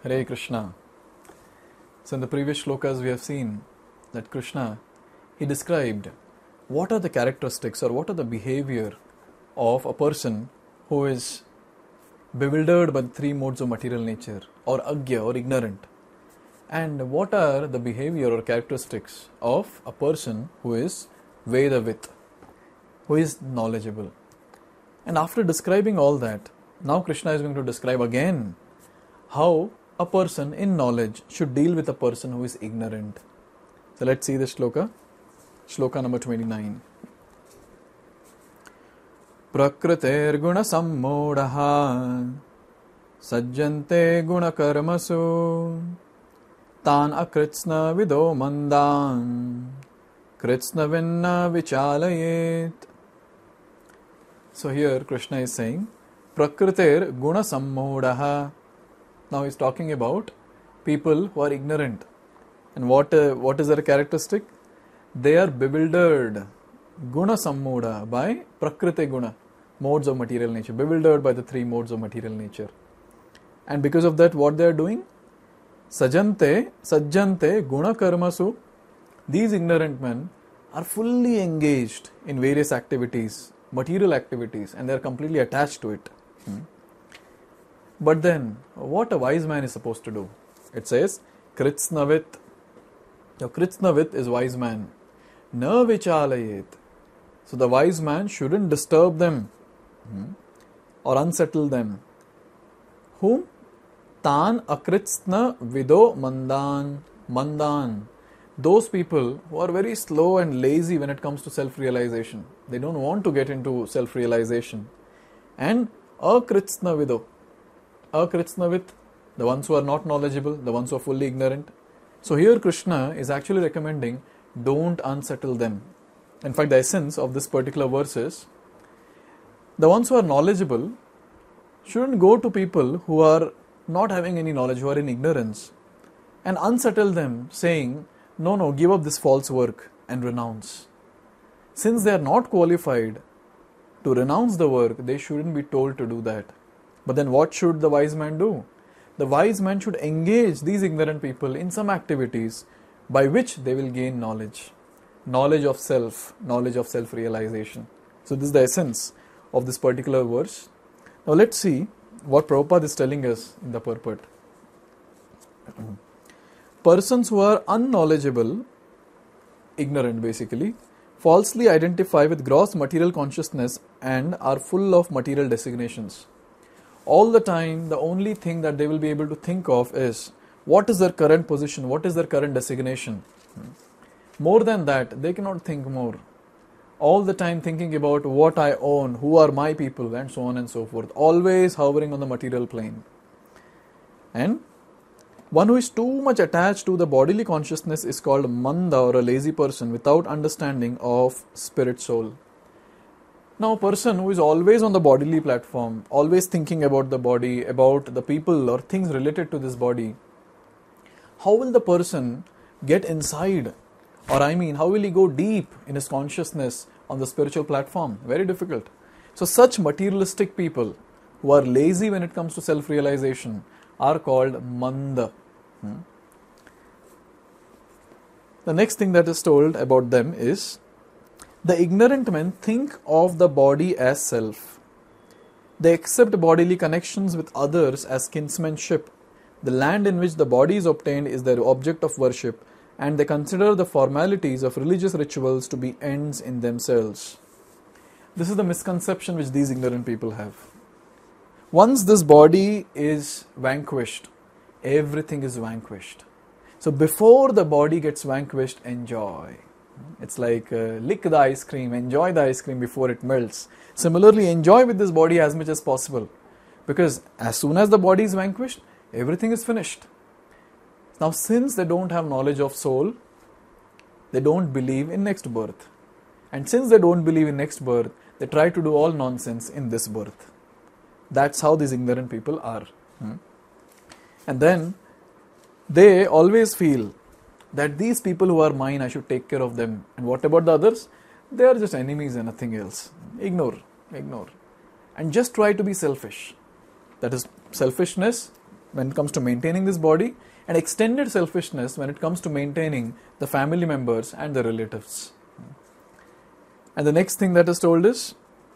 Hare Krishna. So in the previous shlokas we have seen that Krishna, he described what are the characteristics or what are the behavior of a person who is bewildered by the three modes of material nature or agya or ignorant, and what are the behavior or characteristics of a person who is Vedavit, who is knowledgeable. And after describing all that, now Krishna is going to describe again how a person in knowledge should deal with a person who is ignorant. So let's see the shloka. Shloka number 29. Prakriter guna sammodaha sajjante guna karmasu tan akritsna vido mandan kritsna vinna vichalayet. So here Krishna is saying Prakriter guna sammodaha. Now he is talking about people who are ignorant. And what is their characteristic? They are bewildered. Guna sammoda by prakriti guna, modes of material nature. Bewildered by the three modes of material nature. And because of that, what they are doing? Sajjante guna karmasu. These ignorant men are fully engaged in various activities, material activities, and they are completely attached to it. But then, what a wise man is supposed to do? It says, Kritsnavit. Now, Kritsnavit is wise man. Na vichalayet. So, the wise man shouldn't disturb them or unsettle them. Whom? Tan akritsna vido mandan. Mandan. Those people who are very slow and lazy when it comes to self-realization. They don't want to get into self-realization. And akritsna vido. Akritsnavit, the ones who are not knowledgeable, the ones who are fully ignorant. So here Krishna is actually recommending, don't unsettle them. In fact, the essence of this particular verse is, the ones who are knowledgeable shouldn't go to people who are not having any knowledge, who are in ignorance, and unsettle them saying, no, give up this false work and renounce. Since they are not qualified to renounce the work, they shouldn't be told to do that. But then what should the wise man do? The wise man should engage these ignorant people in some activities by which they will gain knowledge. Knowledge of self, knowledge of self-realization. So this is the essence of this particular verse. Now let's see what Prabhupada is telling us in the purport. Persons who are unknowledgeable, ignorant basically, falsely identify with gross material consciousness and are full of material designations. All the time, the only thing that they will be able to think of is what is their current position, what is their current designation. More than that, they cannot think more. All the time thinking about what I own, who are my people, and so on and so forth. Always hovering on the material plane. And one who is too much attached to the bodily consciousness is called manda, or a lazy person without understanding of spirit soul. Now, a person who is always on the bodily platform, always thinking about the body, about the people or things related to this body, how will the person get inside? Or how will he go deep in his consciousness on the spiritual platform? Very difficult. So, such materialistic people who are lazy when it comes to self-realization are called manda. The next thing that is told about them is, the ignorant men think of the body as self. They accept bodily connections with others as kinsmanship. The land in which the body is obtained is their object of worship, and they consider the formalities of religious rituals to be ends in themselves. This is the misconception which these ignorant people have. Once this body is vanquished, everything is vanquished. So before the body gets vanquished, enjoy. It's like lick the ice cream, enjoy the ice cream before it melts. Similarly, enjoy with this body as much as possible. Because as soon as the body is vanquished, everything is finished. Now, since they don't have knowledge of soul, they don't believe in next birth. And since they don't believe in next birth, they try to do all nonsense in this birth. That's how these ignorant people are. And then, they always feel that these people who are mine, I should take care of them. And what about the others? They are just enemies and nothing else. Ignore. And just try to be selfish. That is, selfishness when it comes to maintaining this body, and extended selfishness when it comes to maintaining the family members and the relatives. And the next thing that is told is,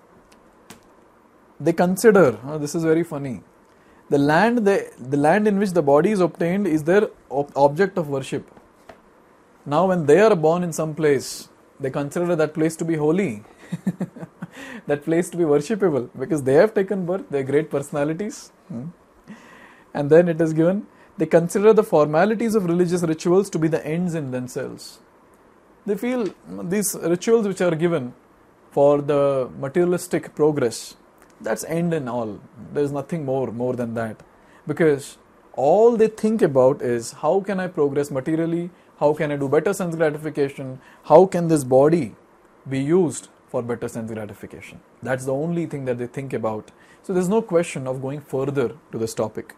they consider, this is very funny, the land in which the body is obtained is their object of worship. Now when they are born in some place, they consider that place to be holy, that place to be worshipable, because they have taken birth, they are great personalities. And then it is given, they consider the formalities of religious rituals to be the ends in themselves. They feel these rituals which are given for the materialistic progress, that's end in all. There is nothing more than that. Because all they think about is, how can I progress materially? How can I do better sense gratification? How can this body be used for better sense gratification? That's the only thing that they think about. So there's no question of going further to this topic.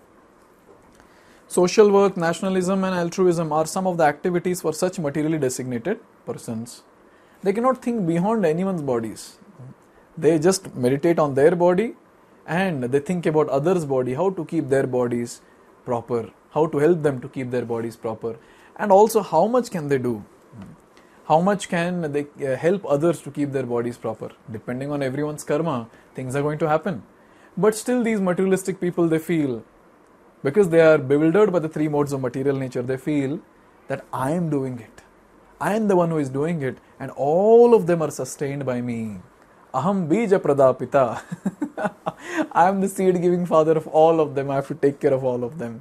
Social work, nationalism and altruism are some of the activities for such materially designated persons. They cannot think beyond anyone's bodies. They just meditate on their body and they think about others' body, how to keep their bodies proper, how to help them to keep their bodies proper, and also how much can they do, how much can they help others to keep their bodies proper. Depending on everyone's karma, things are going to happen. But still these materialistic people, they feel, because they are bewildered by the three modes of material nature, they feel that I am doing it. I am the one who is doing it, and all of them are sustained by me. Aham bija pradapita. I am the seed giving father of all of them. I have to take care of all of them.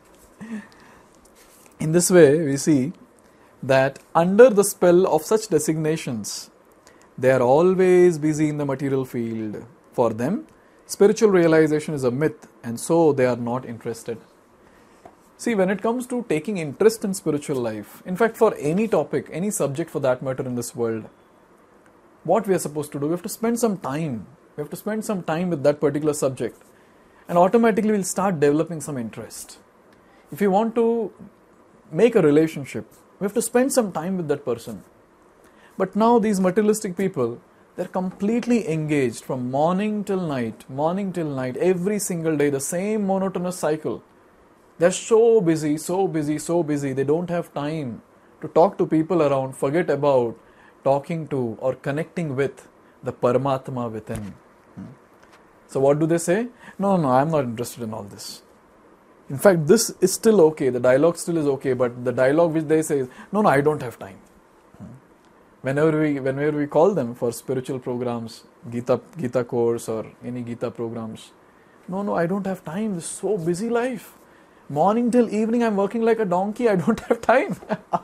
In this way, we see that under the spell of such designations, they are always busy in the material field. For them, spiritual realization is a myth, and so they are not interested. See, when it comes to taking interest in spiritual life, in fact, for any topic, any subject for that matter in this world, what we are supposed to do, we have to spend some time. We have to spend some time with that particular subject, and automatically we'll start developing some interest. If you want to make a relationship, we have to spend some time with that person. But now these materialistic people, they're completely engaged from morning till night, every single day, the same monotonous cycle. They're so busy, they don't have time to talk to people around, forget about talking to or connecting with the Paramatma within. So what do they say? No, I'm not interested in all this. In fact, this is still okay, the dialogue still is okay, but the dialogue which they say is, no, I don't have time. Whenever we call them for spiritual programs, Gita course or any Gita programs, no, I don't have time, this is so busy life. Morning till evening I'm working like a donkey, I don't have time.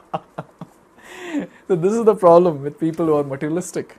So this is the problem with people who are materialistic.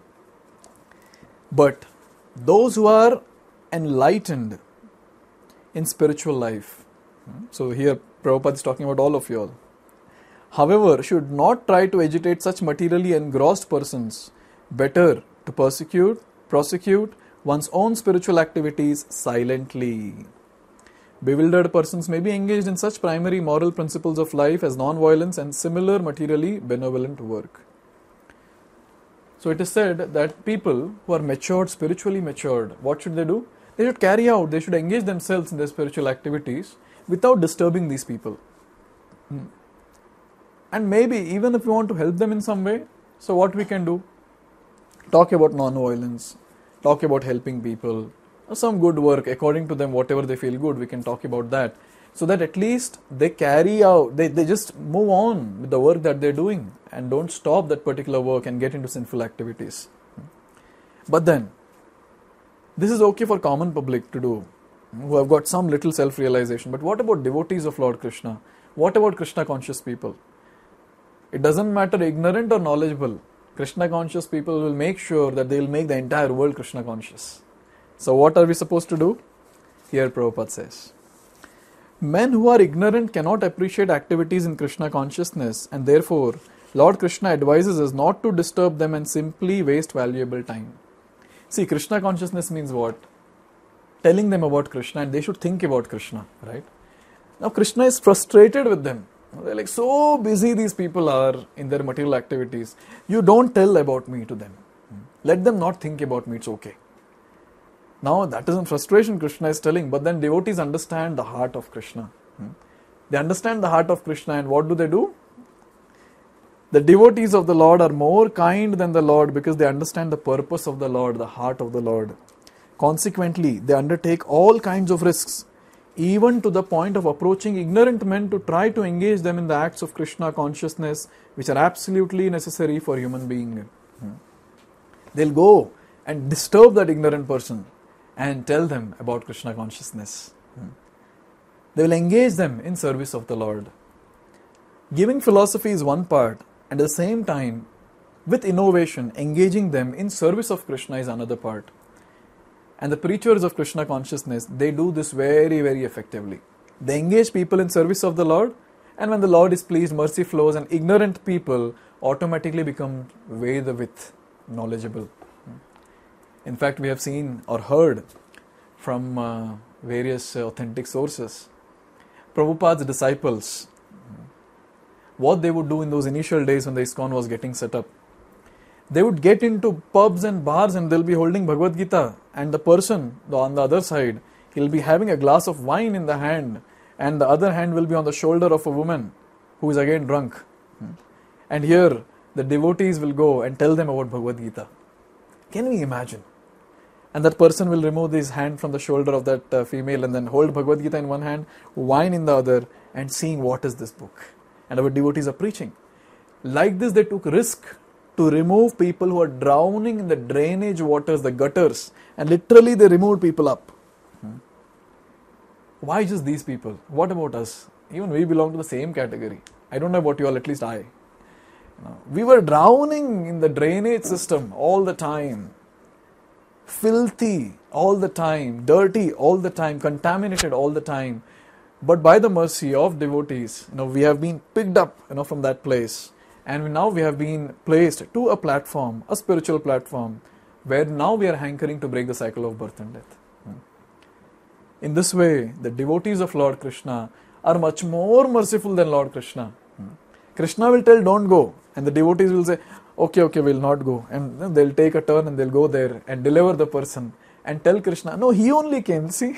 But those who are enlightened in spiritual life, so here Prabhupada is talking about all of you all, however, should not try to agitate such materially engrossed persons. Better to prosecute one's own spiritual activities silently. Bewildered persons may be engaged in such primary moral principles of life as non-violence and similar materially benevolent work. So it is said that people who are matured, spiritually matured, what should they do? They should carry out, they should engage themselves in their spiritual activities without disturbing these people. And maybe even if we want to help them in some way, so what we can do? Talk about non-violence, talk about helping people, some good work, according to them, whatever they feel good, we can talk about that. So that at least they carry out, they just move on with the work that they're doing and don't stop that particular work and get into sinful activities. But then, this is okay for common public to do, who have got some little self-realization. But what about devotees of Lord Krishna? What about Krishna conscious people? It doesn't matter ignorant or knowledgeable. Krishna conscious people will make sure that they will make the entire world Krishna conscious. So what are we supposed to do? Here Prabhupada says, men who are ignorant cannot appreciate activities in Krishna consciousness, and therefore Lord Krishna advises us not to disturb them and simply waste valuable time. See, Krishna consciousness means what? Telling them about Krishna, and they should think about Krishna, right? Now Krishna is frustrated with them. They're like, so busy these people are in their material activities. You don't tell about me to them. Let them not think about me, it's okay. Now that is in frustration Krishna is telling, but then devotees understand the heart of Krishna. They understand the heart of Krishna, and what do? The devotees of the Lord are more kind than the Lord because they understand the purpose of the Lord, the heart of the Lord. Consequently, they undertake all kinds of risks, even to the point of approaching ignorant men to try to engage them in the acts of Krishna consciousness, which are absolutely necessary for human being. They'll go and disturb that ignorant person and tell them about Krishna consciousness. They will engage them in service of the Lord. Giving philosophy is one part, and at the same time, with innovation, engaging them in service of Krishna is another part. And the preachers of Krishna consciousness, they do this very, very effectively. They engage people in service of the Lord, and when the Lord is pleased, mercy flows, and ignorant people automatically become Vedavit, knowledgeable. In fact, we have seen or heard from various authentic sources, Prabhupada's disciples, what they would do in those initial days when the ISKCON was getting set up. They would get into pubs and bars and they'll be holding Bhagavad Gita, and the person on the other side, he'll be having a glass of wine in the hand, and the other hand will be on the shoulder of a woman who is again drunk. And here the devotees will go and tell them about Bhagavad Gita. Can we imagine? And that person will remove his hand from the shoulder of that female and then hold Bhagavad Gita in one hand, wine in the other, and seeing what is this book. And our devotees are preaching. Like this, they took risk to remove people who are drowning in the drainage waters, the gutters, and literally they removed people up. Why just these people? What about us? Even we belong to the same category. I don't know about you all, at least I. We were drowning in the drainage system all the time. Filthy all the time, dirty all the time, contaminated all the time. But by the mercy of devotees, we have been picked up, from that place. And now we have been placed to a platform, a spiritual platform, where now we are hankering to break the cycle of birth and death. In this way, the devotees of Lord Krishna are much more merciful than Lord Krishna. Krishna will tell, don't go. And the devotees will say, okay, we'll not go. And they'll take a turn and they'll go there and deliver the person and tell Krishna, no, he only came, see.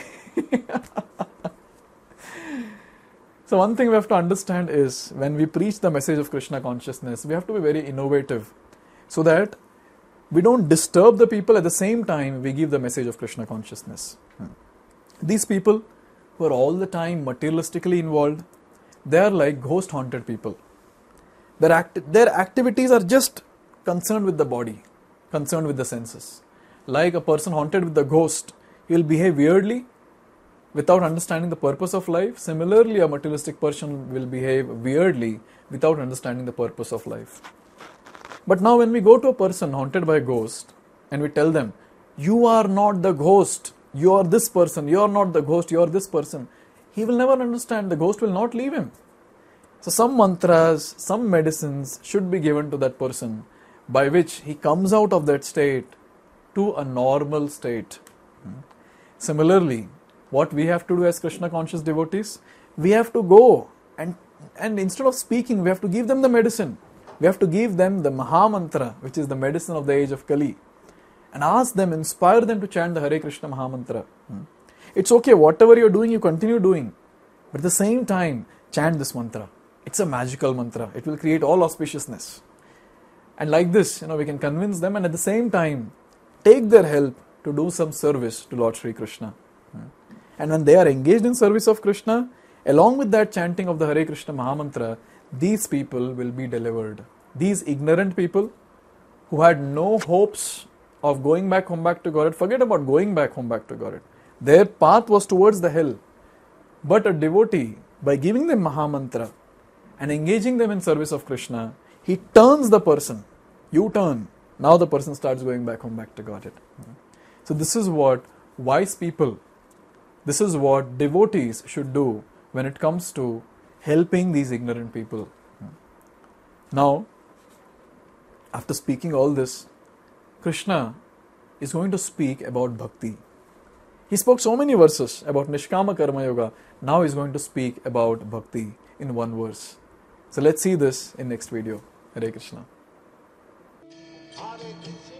So one thing we have to understand is, when we preach the message of Krishna consciousness, we have to be very innovative so that we don't disturb the people, at the same time we give the message of Krishna consciousness. These people who are all the time materialistically involved, they are like ghost haunted people. Their activities are just concerned with the body, concerned with the senses. Like a person haunted with the ghost, he will behave weirdly without understanding the purpose of life. Similarly, a materialistic person will behave weirdly without understanding the purpose of life. But now when we go to a person haunted by a ghost and we tell them, you are not the ghost, you are this person, you are not the ghost, you are this person, he will never understand, the ghost will not leave him. So some mantras, some medicines should be given to that person by which he comes out of that state to a normal state. Similarly, what we have to do as Krishna conscious devotees, we have to go and instead of speaking, we have to give them the medicine. We have to give them the Maha Mantra, which is the medicine of the age of Kali, and ask them, inspire them to chant the Hare Krishna Maha Mantra. It's okay, whatever you're doing, you continue doing. But at the same time, chant this mantra. It's a magical mantra. It will create all auspiciousness. And like this, we can convince them, and at the same time, take their help to do some service to Lord Sri Krishna. And when they are engaged in service of Krishna, along with that chanting of the Hare Krishna Maha Mantra, these people will be delivered. These ignorant people who had no hopes of going back home back to Godhead, forget about going back home back to Godhead. Their path was towards the hell. But a devotee, by giving them Maha Mantra and engaging them in service of Krishna, he turns the person. You turn. Now the person starts going back home back to Godhead. So this is what wise people, this is what devotees should do when it comes to helping these ignorant people. Now, after speaking all this, Krishna is going to speak about bhakti. He spoke so many verses about Nishkama Karma Yoga. Now he is going to speak about bhakti in one verse. So let's see this in next video. Hare Krishna.